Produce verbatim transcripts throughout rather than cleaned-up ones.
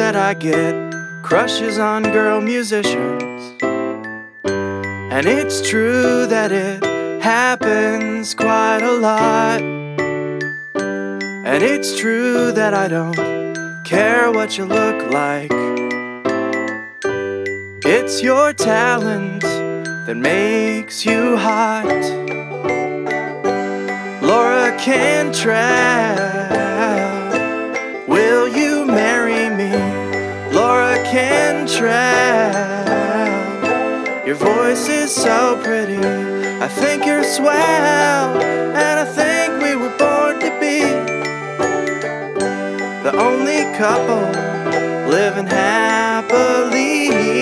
that I get crushes on girl musicians, and it's true that it happens quite a lot. And it's true that I don't care what you look like. It's your talent that makes you hot. Laura Cantrell, will you marry me? Laura Cantrell, your voice is so pretty. I think you're swell, and I think we were born to be the only couple living happily.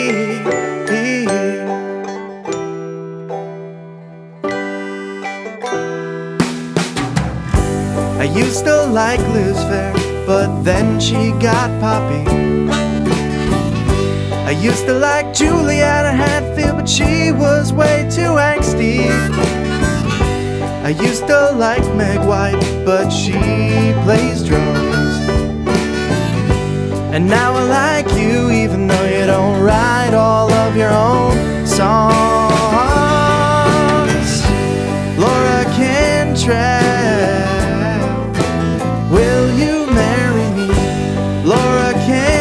I used to like Liz Phair, but then she got poppy. I used to like Juliana Hatfield, but she was way too angsty. I used to like Meg White, but she plays drums. And now I like you, even though you don't write all of your own songs. Laura Cantrell, will you marry me? Laura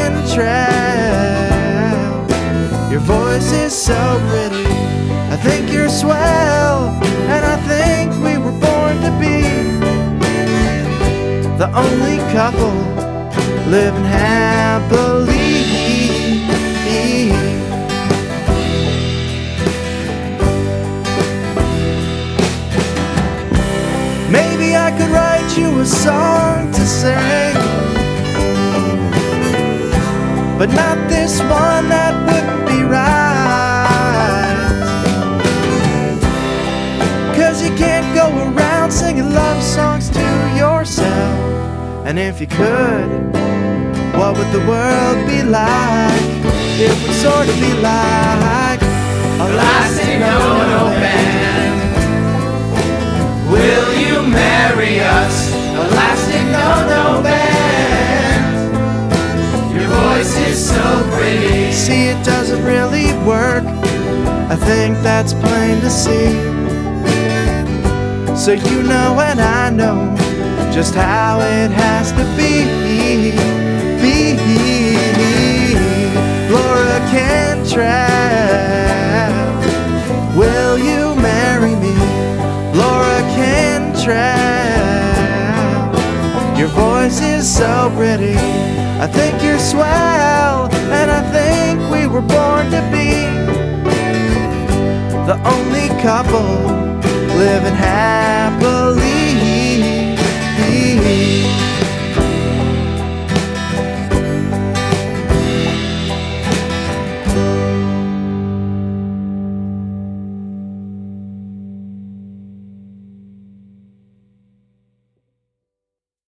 Cantrell, your voice is so pretty. I think you're swell, and I think we were born to be the only couple living happily. Maybe I could write you a song to sing, but not this one, that wouldn't be right. Cause you can't go around singing love songs to yourself. And if you could, what would the world be like? It would sort of be like a Elastic No-No Band. Will you marry us? Elastic No-No Band. Your voice is so pretty. See, it doesn't really work, I think that's plain to see. So you know and I know just how it has to be. Be Laura Cantrell, will you marry me? Laura Cantrell, your voice is so pretty. I think you're swell, and I think we were born to be the only couple living happily.